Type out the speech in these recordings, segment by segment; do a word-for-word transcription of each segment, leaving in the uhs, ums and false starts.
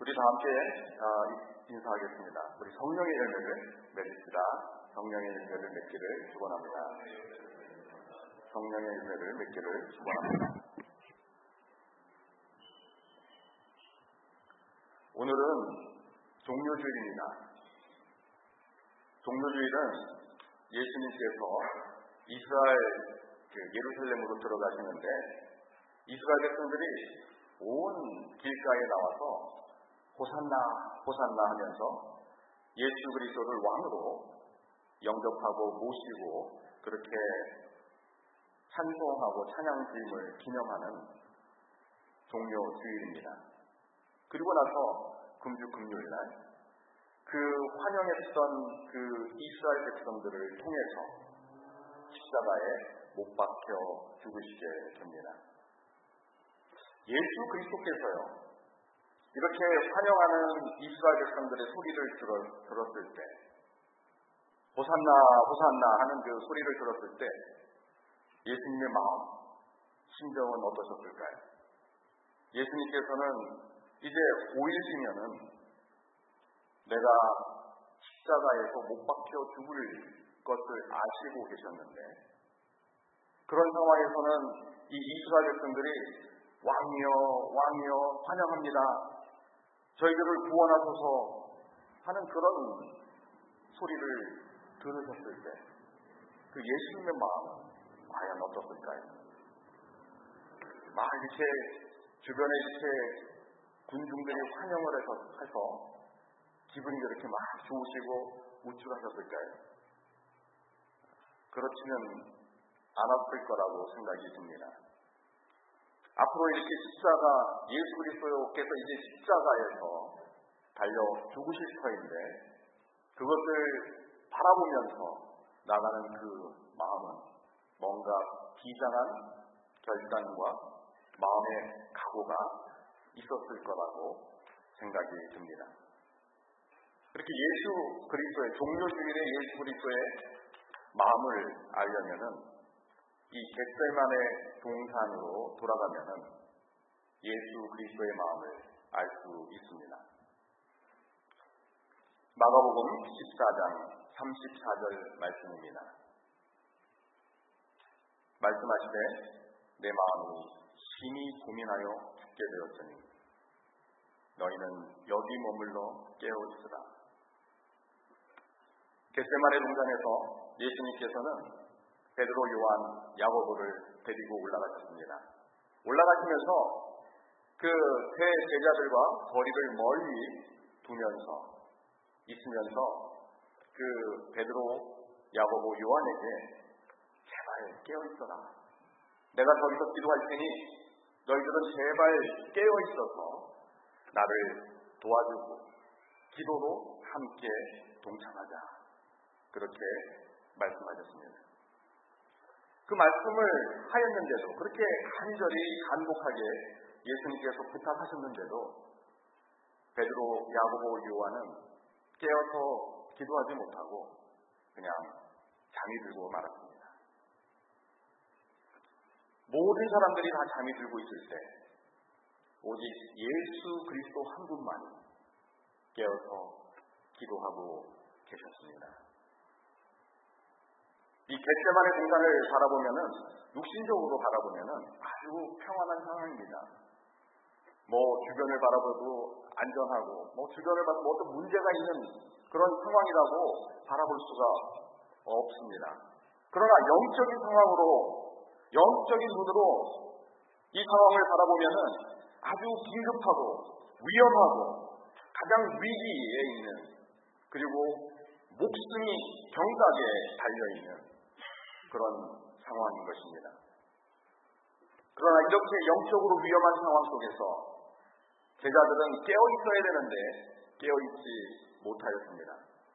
우리 다 함께 인사하겠습니다. 우리 성령의 열매를 맺읍시다. 성령의 열매를 맺기를 축원합니다. 성령의 열매를 맺기를 축원합니다. 오늘은 종료주일입니다. 종료주일은 예수님께서 이스라엘 그 예루살렘으로 들어가시는데 이스라엘 백성들이 온 길가에 나와서 호산나 호산나 하면서 예수 그리스도를 왕으로 영접하고 모시고 그렇게 찬송하고 찬양드림을 기념하는 종료주일입니다. 그리고 나서 금주 금요일날 그 환영했던 그 이스라엘 백성들을 통해서 십자가에 못 박혀 죽으시게 됩니다. 예수 그리스도께서요 이렇게 환영하는 이스라엘 백성들의 소리를 들었, 들었을 때 호산나 호산나 하는 그 소리를 들었을 때 예수님의 마음 심정은 어떠셨을까요? 예수님께서는 이제 오 일 뒤면은 내가 십자가에서 못 박혀 죽을 것을 아시고 계셨는데 그런 상황에서는 이 이스라엘 백성들이 왕이여 왕이여 환영합니다. 저희들을 구원하소서 하는 그런 소리를 들으셨을 때 그 예수님의 마음은 과연 어떻을까요? 막 이렇게 주변에 이렇게 군중들이 환영을 해서, 해서 기분이 그렇게 막 좋으시고 우쭐하셨을까요? 그렇지는 않았을 거라고 생각이 듭니다. 앞으로 이렇게 십자가 예수 그리스도께서 이제 십자가에서 달려 죽으실 터인데 그것을 바라보면서 나가는 그 마음은 뭔가 비장한 결단과 마음의 각오가 있었을 거라고 생각이 듭니다. 그렇게 예수 그리스도의 종료주일의 예수 그리스도의 마음을 알려면은 이 겟세마네 동산으로 돌아가면은 예수 그리스도의 마음을 알 수 있습니다. 마가복음 십사 장 삼십사 절 말씀입니다. 말씀하시되 내 마음이 심히 고민하여 죽게 되었으니 너희는 여기 머물러 깨어 있으라. 겟세마네 동산에서 예수님께서는 베드로, 요한, 야고보를 데리고 올라가셨습니다. 올라가시면서 그 세 제자들과 거리를 멀리 두면서 있으면서 그 베드로, 야고보, 요한에게 제발 깨어 있어라. 내가 저기서 기도할 테니 너희들은 제발 깨어 있어서 나를 도와주고 기도로 함께 동참하자. 그렇게 말씀하셨습니다. 그 말씀을 하였는데도 그렇게 간절히 간곡하게 예수님께서 부탁하셨는데도 베드로, 야고보, 요한은 깨어서 기도하지 못하고 그냥 잠이 들고 말았습니다. 모든 사람들이 다 잠이 들고 있을 때 오직 예수 그리스도 한 분만이 깨어서 기도하고 계셨습니다. 이 겟세마네 동산을 바라보면은 육신적으로 바라보면은 아주 평안한 상황입니다. 뭐 주변을 바라봐도 안전하고 뭐 주변을 봐도 뭐 어떤 문제가 있는 그런 상황이라고 바라볼 수가 없습니다. 그러나 영적인 상황으로 영적인 눈으로 이 상황을 바라보면은 아주 긴급하고 위험하고 가장 위기에 있는 그리고 목숨이 경각에 달려있는 그런 상황인 것입니다. 그러나 이렇게 영적으로 위험한 상황 속에서 제자들은 깨어 있어야 되는데 깨어 있지 못하였습니다.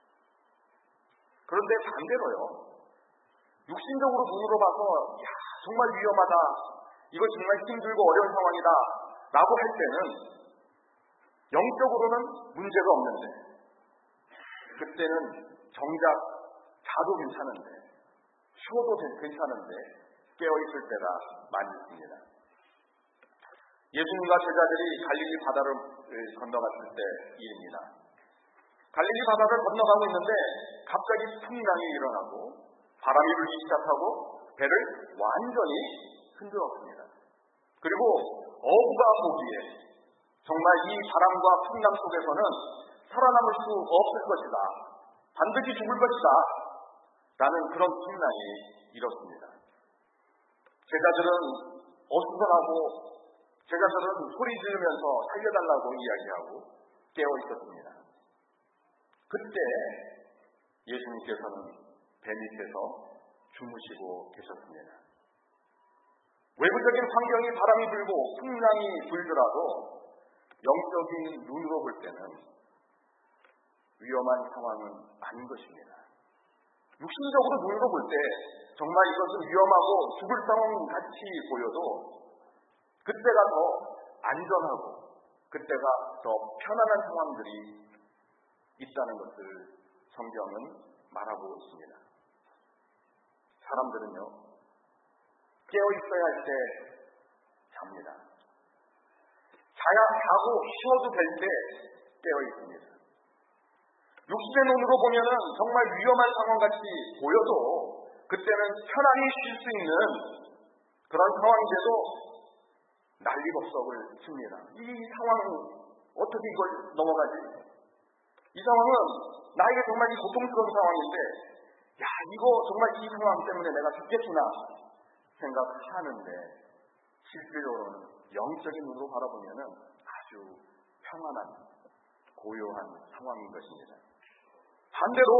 그런데 반대로요. 육신적으로 눈으로 봐서 야, 정말 위험하다. 이거 정말 힘들고 어려운 상황이다. 라고 할 때는 영적으로는 문제가 없는데 그때는 정작 자도 괜찮은데 쉬어도 괜찮은데 깨어있을 때가 많이 있습니다. 예수님과 제자들이 갈릴리 바다를 건너갔을 때 일입니다. 갈릴리 바다를 건너가고 있는데 갑자기 풍랑이 일어나고 바람이 불기 시작하고 배를 완전히 흔들었습니다. 그리고 어부가 보기에 정말 이 바람과 풍랑 속에서는 살아남을 수 없을 것이다, 반드시 죽을 것이다 라는 그런 풍랑이 일었습니다. 제자들은 어수선하고 제자들은 소리 지르면서 살려달라고 이야기하고 깨어 있었습니다. 그때 예수님께서는 배 밑에서 주무시고 계셨습니다. 외부적인 환경이 바람이 불고 풍랑이 불더라도 영적인 눈으로 볼 때는 위험한 상황은 아닌 것입니다. 육신적으로 눈으로 볼 때 정말 이것은 위험하고 죽을 상황 같이 보여도 그때가 더 안전하고 그때가 더 편안한 상황들이 있다는 것을 성경은 말하고 있습니다. 사람들은요, 깨어 있어야 할 때 잡니다. 자야 자고 쉬어도 될 때 깨어 있습니다. 육신의 눈으로 보면은 정말 위험한 상황 같이 보여도 그때는 편안히 쉴 수 있는 그런 상황인데도 난리법석을 칩니다. 이 상황은 어떻게 이걸 넘어가지? 이 상황은 나에게 정말 이 고통스러운 상황인데, 야, 이거 정말 이 상황 때문에 내가 죽겠구나 생각하는데, 실질적으로는 영적인 눈으로 바라보면은 아주 평안한, 고요한 상황인 것입니다. 반대로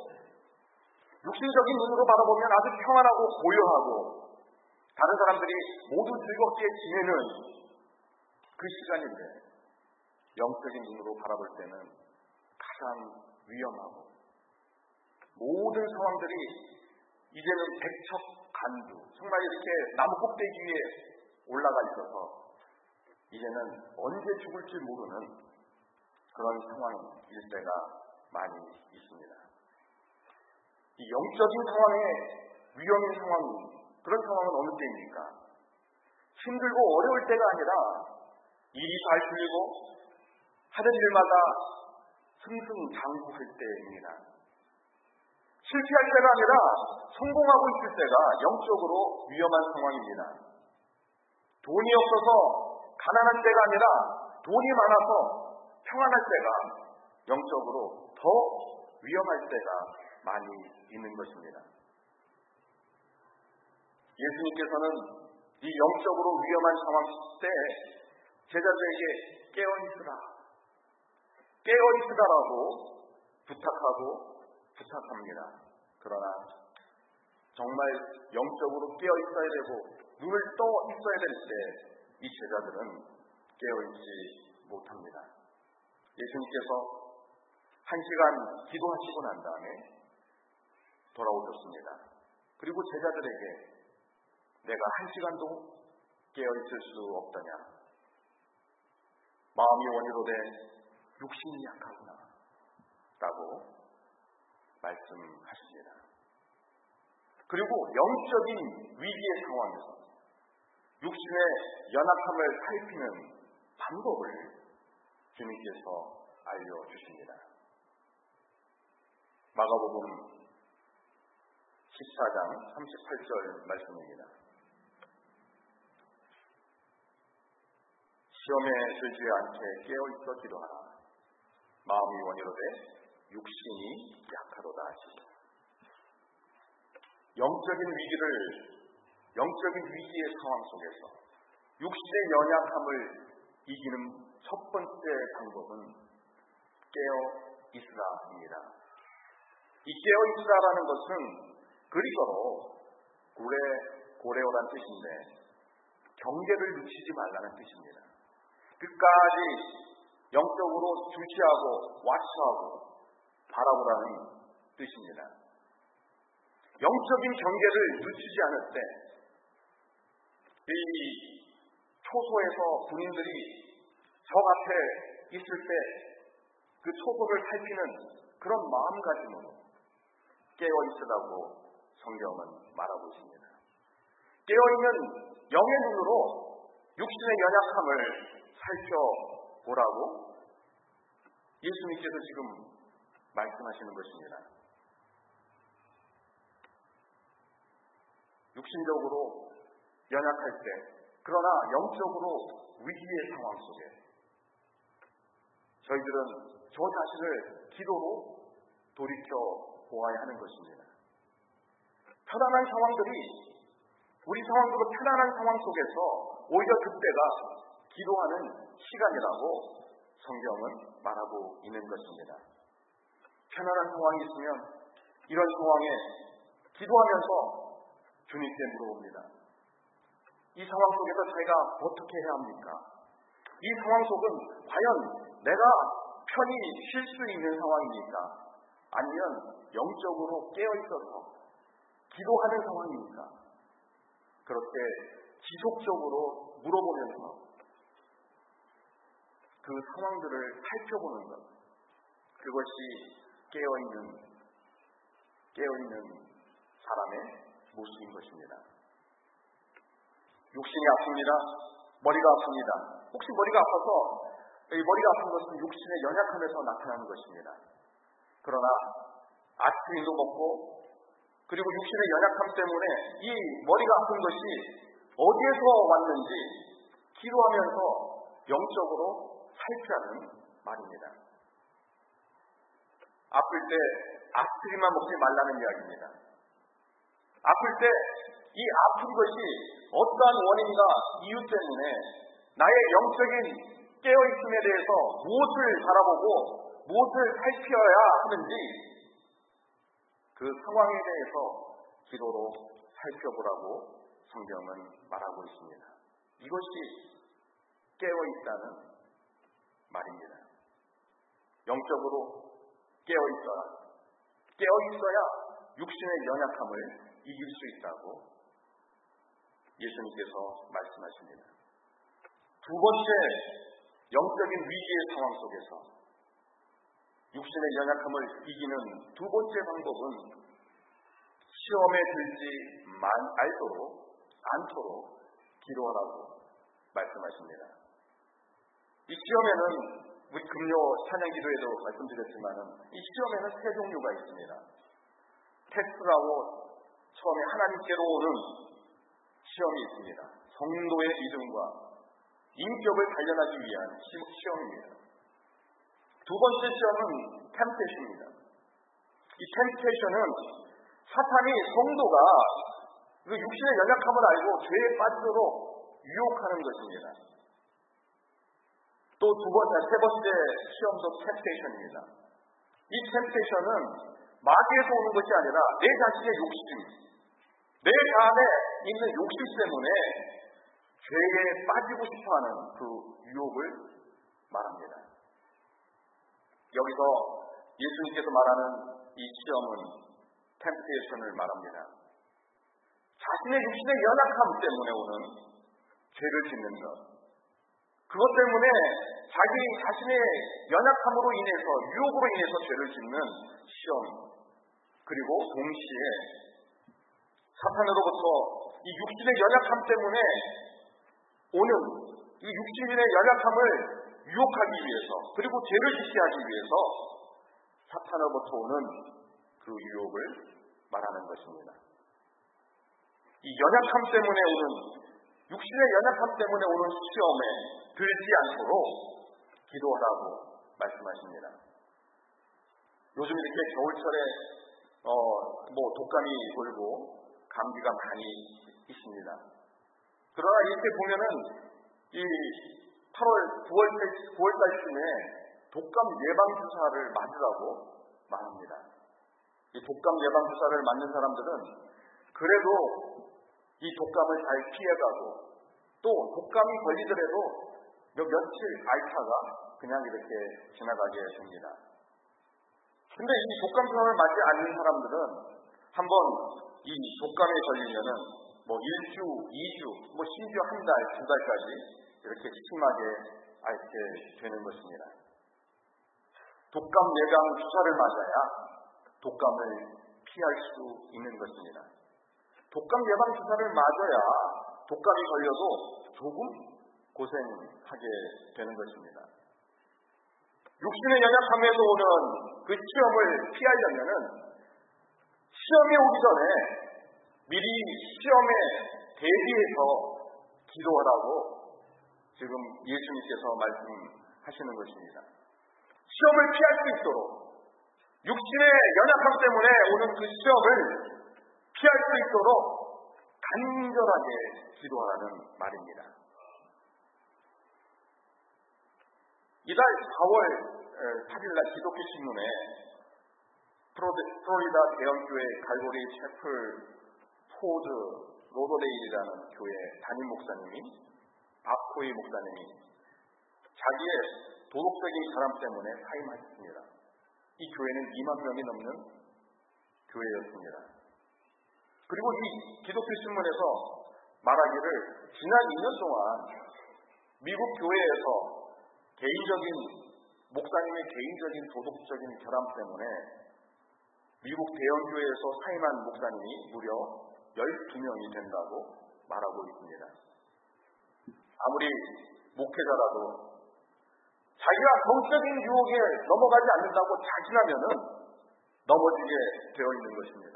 육신적인 눈으로 바라보면 아주 평안하고 고요하고 다른 사람들이 모두 즐겁게 지내는 그 시간인데, 영적인 눈으로 바라볼 때는 가장 위험하고 모든 상황들이 이제는 백척간두, 정말 이렇게 나무 꼭대기 위에 올라가 있어서 이제는 언제 죽을지 모르는 그런 상황일 때가 많이 있습니다. 이 영적인 상황에 위험인 상황, 그런 상황은 어느 때입니까? 힘들고 어려울 때가 아니라 일이 잘 풀리고 하는 일마다 승승장구할 때입니다. 실패할 때가 아니라 성공하고 있을 때가 영적으로 위험한 상황입니다. 돈이 없어서 가난한 때가 아니라 돈이 많아서 평안할 때가 영적으로 더 위험할 때가 많이 있는 것입니다. 예수님께서는 이 영적으로 위험한 상황 때 제자들에게 깨어있으라, 깨어있으라라고 부탁하고 부탁합니다. 그러나 정말 영적으로 깨어있어야 되고 눈을 떠 있어야 될 때 이 제자들은 깨어있지 못합니다. 예수님께서 한 시간 기도하시고 난 다음에 돌아오셨습니다. 그리고 제자들에게 내가 한 시간도 깨어있을 수 없더냐, 마음이 원이로되 육신이 약하구나 라고 말씀하십니다. 그리고 영적인 위기의 상황에서 육신의 연약함을 살피는 방법을 주님께서 알려주십니다. 마가복음 십사 장 삼십팔 절 말씀입니다. 시험에 들지 않게 깨어있어 기도하라. 마음이 원이로되 육신이 약하도다 하시죠. 영적인 위기를, 영적인 위기의 상황 속에서 육신의 연약함을 이기는 첫 번째 방법은 깨어 있으라입니다. 이 깨어 있으라라는 것은 그리스어로 고레, 고레오란 뜻인데 경계를 늦추지 말라는 뜻입니다. 끝까지 영적으로 주시하고 와치하고 바라보라는 뜻입니다. 영적인 경계를 늦추지 않을 때, 이 초소에서 군인들이 적 앞에 있을 때 그 초소를 살피는 그런 마음가짐으로 깨어 있으라고 성경은 말하고 있습니다. 깨어있는 영의 눈으로 육신의 연약함을 살펴보라고 예수님께서 지금 말씀하시는 것입니다. 육신적으로 연약할 때, 그러나 영적으로 위기의 상황 속에 저희들은 저 자신을 기도로 돌이켜 보아야 하는 것입니다. 편안한 상황들이, 우리 상황대로 편안한 상황 속에서 오히려 그때가 기도하는 시간이라고 성경은 말하고 있는 것입니다. 편안한 상황이 있으면 이런 상황에 기도하면서 주님께 물어봅니다. 이 상황 속에서 저희가 어떻게 해야 합니까? 이 상황 속은 과연 내가 편히 쉴 수 있는 상황입니까? 아니면 영적으로 깨어있어서 기도하는 상황입니까? 그렇게 지속적으로 물어보면서 그 상황들을 살펴보는 것, 그것이 깨어있는, 깨어있는 사람의 모습인 것입니다. 육신이 아픕니다. 머리가 아픕니다. 혹시 머리가 아파서, 이 머리가 아픈 것은 육신의 연약함에서 나타나는 것입니다. 그러나 아스피린도 먹고, 그리고 육신의 연약함 때문에 이 머리가 아픈 것이 어디에서 왔는지 기도하면서 영적으로 살피라는 말입니다. 아플 때 아스피린만 먹지 말라는 이야기입니다. 아플 때 이 아픈 것이 어떠한 원인과 이유 때문에 나의 영적인 깨어있음에 대해서 무엇을 바라보고 무엇을 살펴야 하는지 그 상황에 대해서 기도로 살펴보라고 성경은 말하고 있습니다. 이것이 깨어있다는 말입니다. 영적으로 깨어있어야, 깨어있어야 육신의 연약함을 이길 수 있다고 예수님께서 말씀하십니다. 두 번째, 영적인 위기의 상황 속에서 육신의 연약함을 이기는 두 번째 방법은 시험에 들지 말도록 않도록 기도하라고 말씀하십니다. 이 시험에는 우리 금요 찬양 기도에도 말씀드렸지만 이 시험에는 세 종류가 있습니다. 테스트라고 처음에 하나님께로 오는 시험이 있습니다. 성도의 믿음과 인격을 단련하기 위한 시험입니다. 두 번째 시험은 템테이션입니다. 이 템테이션은 사탄이 성도가 그 육신의 연약함을 알고 죄에 빠지도록 유혹하는 것입니다. 또 두 번째, 세 번째 시험도 템테이션입니다. 이 템테이션은 마귀에서 오는 것이 아니라 내 자신의 욕심, 내 안에 있는 욕심 때문에 죄에 빠지고 싶어하는 그 유혹을 말합니다. 여기서 예수님께서 말하는 이 시험은 템테이션을 말합니다. 자신의 육신의 연약함 때문에 오는 죄를 짓는 것, 그것 때문에 자기 자신의 연약함으로 인해서, 유혹으로 인해서 죄를 짓는 시험, 그리고 동시에 사탄으로부터 이 육신의 연약함 때문에 오는 이 육신의 연약함을 유혹하기 위해서, 그리고 죄를 짓게 하기 위해서 사탄으로부터 오는 그 유혹을 말하는 것입니다. 이 연약함 때문에 오는, 육신의 연약함 때문에 오는 시험에 들지 않도록 기도하라고 말씀하십니다. 요즘 이렇게 겨울철에 어, 뭐 독감이 돌고 감기가 많이 있습니다. 그러나 이렇게 보면은 이 팔월, 구월, 구월달쯤에 독감 예방주사를 맞으라고 말합니다. 이 독감 예방주사를 맞는 사람들은 그래도 이 독감을 잘 피해가고 또 독감이 걸리더라도 몇 며칠 앓다가 그냥 이렇게 지나가게 됩니다. 근데 이 독감주사를 맞지 않는 사람들은 한번 이 독감에 걸리면은 뭐 일 주, 이 주, 뭐 심지어 한 달, 두 달까지 이렇게 심하게 앓게 되는 것입니다. 독감 예방 주사를 맞아야 독감을 피할 수 있는 것입니다. 독감 예방 주사를 맞아야 독감이 걸려도 조금 고생하게 되는 것입니다. 육신의 연약함에서 오는 그 시험을 피하려면은 시험이 오기 전에 미리 시험에 대비해서 기도하라고 지금 예수님께서 말씀하시는 것입니다. 시험을 피할 수 있도록 육신의 연약함 때문에 오는 그 시험을 피할 수 있도록 간절하게 기도하라는 말입니다. 이달 사월 팔일날 기독교 신문에 플로리다 대형교회 갈보리 채플 포드 로더데일이라는 교회 담임 목사님이 박호희 목사님이 자기의 도덕적인 결함 때문에 사임하셨습니다. 이 교회는 이만 명이 넘는 교회였습니다. 그리고 이 기독교 신문에서 말하기를 지난 이 년 동안 미국 교회에서 개인적인 목사님의 개인적인 도덕적인 결함 때문에 미국 대형교회에서 사임한 목사님이 무려 열두 명이 된다고 말하고 있습니다. 아무리 목회자라도 자기가 성적인 유혹에 넘어가지 않는다고 자신하면은 넘어지게 되어 있는 것입니다.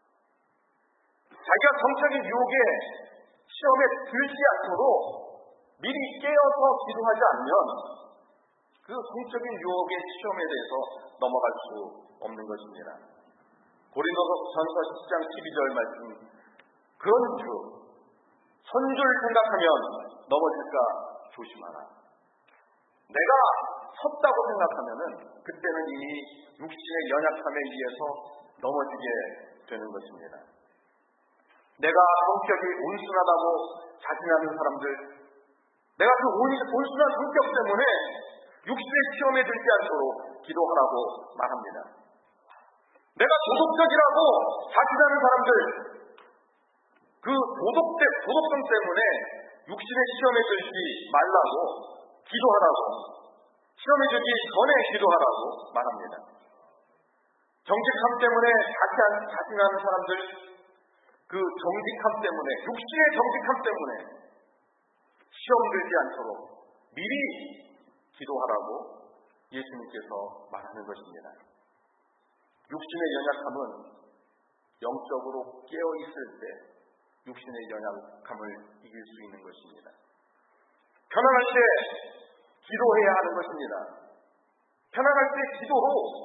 자기가 성적인 유혹에 시험에 들지 않도록 미리 깨어서 기도하지 않으면 그 성적인 유혹의 시험에 대해서 넘어갈 수 없는 것입니다. 고린도전서 십 장 십이 절 말씀, 그런즉 선줄 생각하면 넘어질까 조심하라. 내가 섰다고 생각하면은 그때는 이미 육신의 연약함에 의해서 넘어지게 되는 것입니다. 내가 성격이 온순하다고 자신하는 사람들, 내가 그 온순한 성격 때문에 육신의 시험에 들지 않도록 기도하라고 말합니다. 내가 도덕적이라고 자신하는 사람들, 그 도덕대, 도덕성 때문에 육신의 시험에 들지 말라고 기도하라고, 시험에 들기 전에 기도하라고 말합니다. 정직함 때문에 자신하는 사람들, 그 정직함 때문에, 육신의 정직함 때문에 시험 들지 않도록 미리 기도하라고 예수님께서 말하는 것입니다. 육신의 연약함은 영적으로 깨어있을 때 육신의 연약함을 이길 수 있는 것입니다. 편안할 때 기도해야 하는 것입니다. 편안할 때 기도로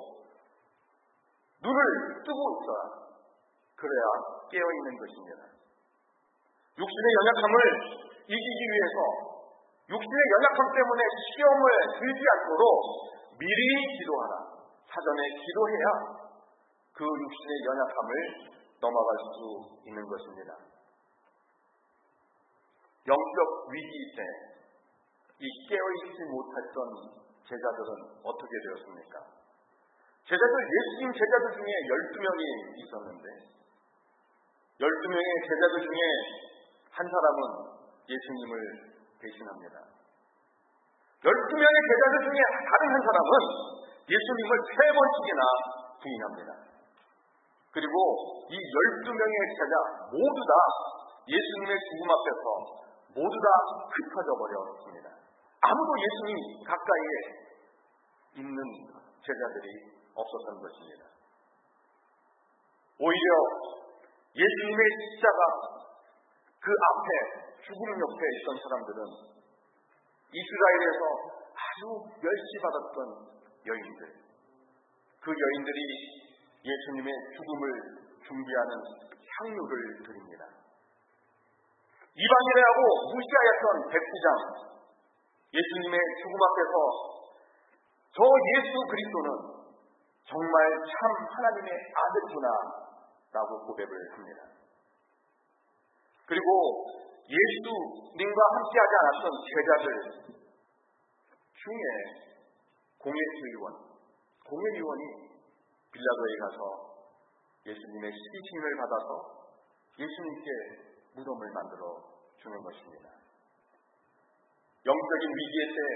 눈을 뜨고 있어야, 그래야 깨어있는 것입니다. 육신의 연약함을 이기기 위해서 육신의 연약함 때문에 시험을 들지 않도록 미리 기도하라. 사전에 기도해야 그 육신의 연약함을 넘어갈 수 있는 것입니다. 영적 위기 때 이 깨어있지 못했던 제자들은 어떻게 되었습니까? 제자들, 예수님 제자들 중에 열두 명이 있었는데 열두 명의 제자들 중에 한 사람은 예수님을 대신합니다. 열두 명의 제자들 중에 다른 한 사람은 예수님을 세 번씩이나 부인합니다. 그리고 이 열두 명의 제자 모두 다 예수님의 죽음 앞에서 모두 다 흩어져 버렸습니다. 아무도 예수님 가까이에 있는 제자들이 없었던 것입니다. 오히려 예수님의 십자가 그 앞에, 죽음 옆에 있던 사람들은 이스라엘에서 아주 멸시받았던 여인들, 그 여인들이 예수님의 죽음을 준비하는 향유를 드립니다. 이방인이라고 무시하였던 백부장, 예수님의 죽음 앞에서 저 예수 그리스도는 정말 참 하나님의 아들구나 라고 고백을 합니다. 그리고 예수님과 함께하지 않았던 제자들 중에 공예의원, 공예의원이 빌라도에 가서 예수님의 시신을 받아서 예수님께 무덤을 만들어 주는 것입니다. 영적인 위기의 때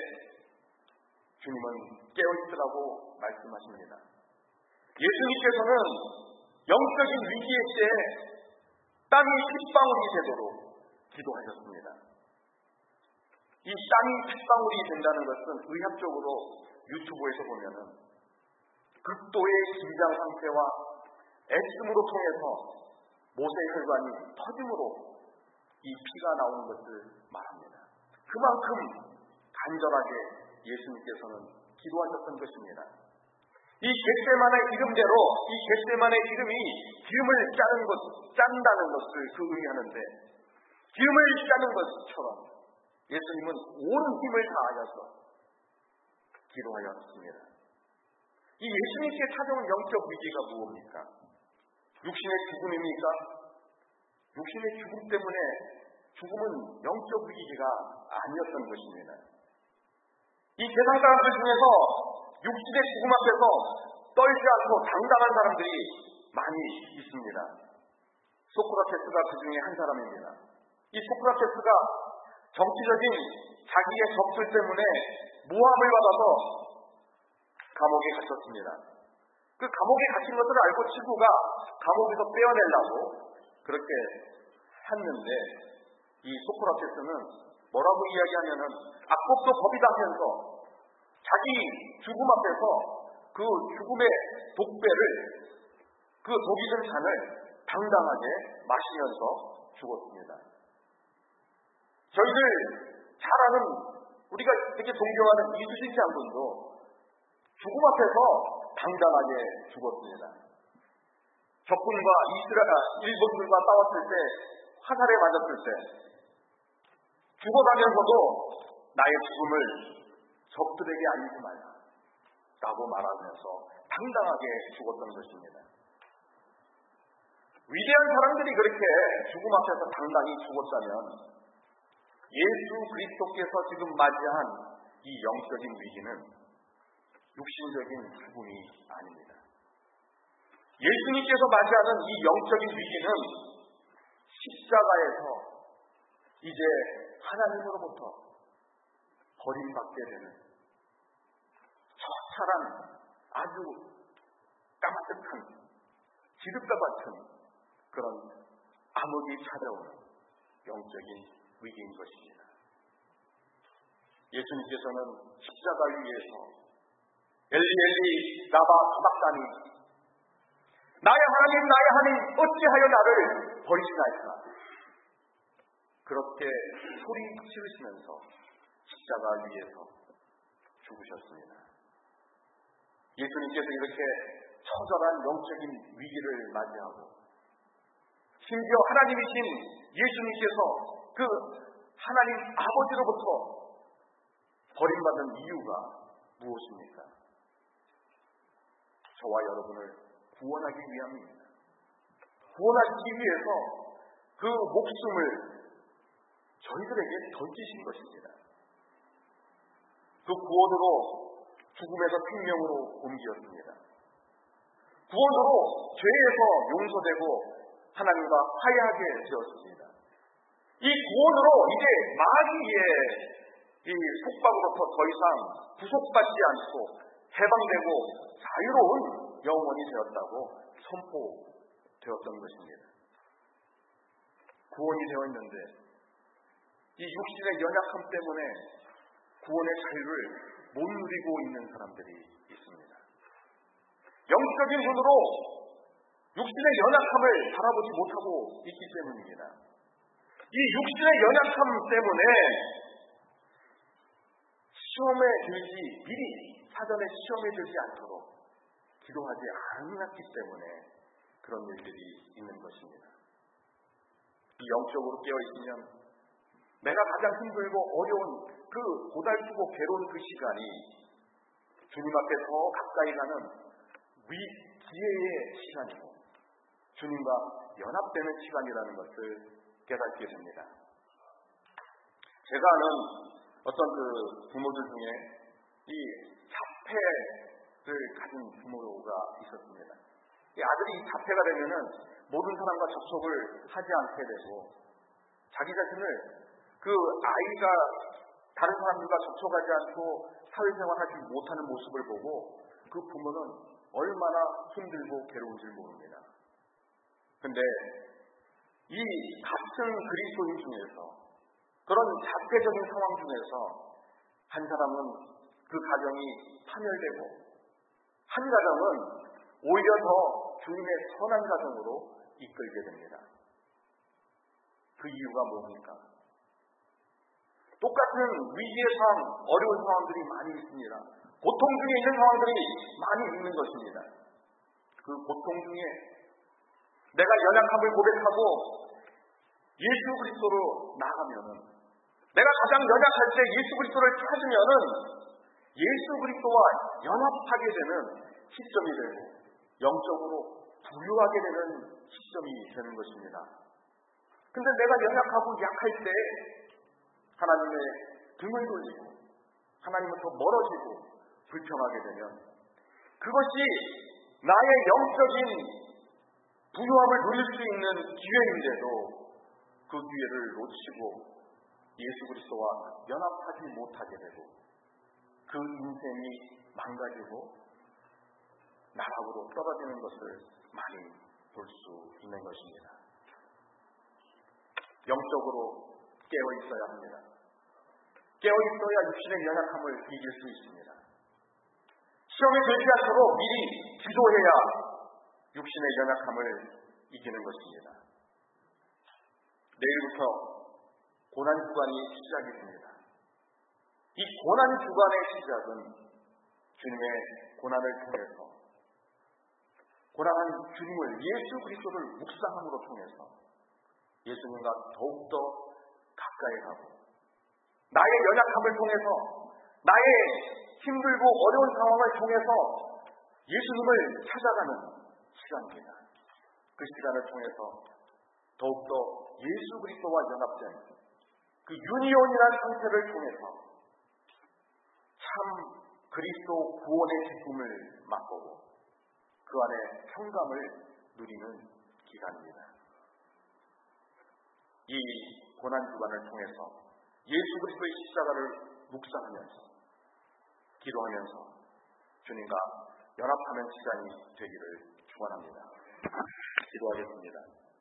주님은 깨어있으라고 말씀하십니다. 예수님께서는 영적인 위기의 때 땅이 핏방울이 되도록 기도하셨습니다. 이 땀이 핏방울이 된다는 것은 의학적으로 유튜브에서 보면은 극도의 긴장 상태와 애씀으로 통해서 모세혈관이 터짐으로 이 피가 나오는 것을 말합니다. 그만큼 간절하게 예수님께서는 기도하셨던 것입니다. 이 겟세마네 이름대로 이 겟세마네 이름이 기름을 짜는 것, 짠다는 것을 그 의미하는데 기름을 짜는 것처럼 예수님은 온 힘을 다하여서 기도하였습니다. 이 예수님께 찾아온 영적 위기가 무엇입니까? 육신의 죽음입니까? 육신의 죽음 때문에 죽음은 영적 위기가 아니었던 것입니다. 이 세상 사람들 중에서 육신의 죽음 앞에서 떨지 않고 당당한 사람들이 많이 있습니다. 소크라테스가 그 중에 한 사람입니다. 이 소크라테스가 정치적인 자기의 적들 때문에 모함을 받아서 감옥에 갇혔습니다. 그 감옥에 갇힌 것을 알고 친구가 감옥에서 빼어내려고 그렇게 했는데 이 소크라테스는 뭐라고 이야기하냐면 악법도 법이다 하면서 자기 죽음 앞에서 그 죽음의 독배를 그 독이 든 잔을 당당하게 마시면서 죽었습니다. 저희들 잘 아는 우리가 되게 존경하는 이순신 장군도 죽음 앞에서 당당하게 죽었습니다. 적군과 이스라엘, 일본들과 싸웠을 때 화살에 맞았을 때 죽어가면서도 나의 죽음을 적들에게 알리지 말라 라고 말하면서 당당하게 죽었던 것입니다. 위대한 사람들이 그렇게 죽음 앞에서 당당히 죽었다면 예수 그리스도께서 지금 맞이한 이 영적인 위기는 육신적인 죽음이 아닙니다. 예수님께서 맞이하는 이 영적인 위기는 십자가에서 이제 하나님으로부터 버림받게 되는 처참한 아주 까마득한 지름과 같은 그런 암흑이 찾아오는 영적인 위기인 것입니다. 예수님께서는 십자가 위에서 엘리 엘리 라마 사박다니 나의 하나님 나의 하나님 어찌하여 나를 버리시나이까 그렇게 소리 지르시면서 십자가 위에서 죽으셨습니다. 예수님께서 이렇게 처절한 영적인 위기를 맞이하고 심지어 하나님이신 예수님께서 그 하나님 아버지로부터 버림받은 이유가 무엇입니까? 저와 여러분을 구원하기 위함입니다. 구원하기 위해서 그 목숨을 저희들에게 던지신 것입니다. 그 구원으로 죽음에서 생명으로 옮기었습니다. 구원으로 죄에서 용서되고 하나님과 화해하게 되었습니다. 이 구원으로 이제 마귀의 이 속박으로부터 더 이상 구속받지 않고 해방되고 자유로운 영혼이 되었다고 선포되었던 것입니다. 구원이 되어 있는데 이 육신의 연약함 때문에 구원의 자유를 못 누리고 있는 사람들이 있습니다. 영적인 눈으로 육신의 연약함을 바라보지 못하고 있기 때문입니다. 이 육신의 연약함 때문에 시험에 들지 미리 사전에 시험에 들지 않도록 기도하지 않았기 때문에 그런 일들이 있는 것입니다. 이 영적으로 깨어있으면 내가 가장 힘들고 어려운 그 고달프고 괴로운 그 시간이 주님 앞에 더 가까이 가는 위 기회의 시간이고 주님과 연합되는 시간이라는 것을 깨닫게 됩니다. 제가 아는 어떤 그 부모들 중에 이 자폐를 가진 부모가 있었습니다. 이 아들이 자폐가 되면은 모든 사람과 접촉을 하지 않게 되고 자기 자신을 그 아이가 다른 사람들과 접촉하지 않고 사회생활하지 못하는 모습을 보고 그 부모는 얼마나 힘들고 괴로운지 모릅니다. 근데 이 같은 그리스도인 중에서 그런 자폐적인 상황 중에서 한 사람은 그 가정이 파멸되고 한 가정은 오히려 더 주님의 선한 가정으로 이끌게 됩니다. 그 이유가 뭡니까? 똑같은 위기의 상황, 어려운 상황들이 많이 있습니다. 고통 중에 있는 상황들이 많이 있는 것입니다. 그 고통 중에 내가 연약함을 고백하고 예수 그리스도로 나가면은, 내가 가장 연약할 때 예수 그리스도를 찾으면은 예수 그리스도와 연합하게 되는 시점이 되고 영적으로 부유하게 되는 시점이 되는 것입니다. 근데 내가 연약하고 약할 때 하나님의 등을 돌리고 하나님부터 멀어지고 불평하게 되면 그것이 나의 영적인 부유함을 누릴 수 있는 기회인데도 그 기회를 놓치고 예수 그리스도와 연합하지 못하게 되고 그 인생이 망가지고 나락으로 떨어지는 것을 많이 볼 수 있는 것입니다. 영적으로 깨어 있어야 합니다. 깨어 있어야 육신의 연약함을 이길 수 있습니다. 시험에 들지 않도록 미리 기도해야 육신의 연약함을 이기는 것입니다. 내일부터 고난 주간이 시작이 됩니다. 이 고난 주간의 시작은 주님의 고난을 통해서, 고난한 주님을, 예수 그리스도를 묵상함으로 통해서 예수님과 더욱더 가까이 가고 나의 연약함을 통해서, 나의 힘들고 어려운 상황을 통해서 예수님을 찾아가는 시간입니다. 그 시간을 통해서 더욱더 예수 그리스도와 연합된 그 유니온이라는 상태를 통해서 참 그리스도 구원의 기쁨을 맛보고 그 안에 평강을 누리는 기간입니다. 이 고난주간을 통해서 예수 그리스도의 십자가를 묵상하면서 기도하면서 주님과 연합하는 시간이 되기를 축원합니다. 기도하겠습니다.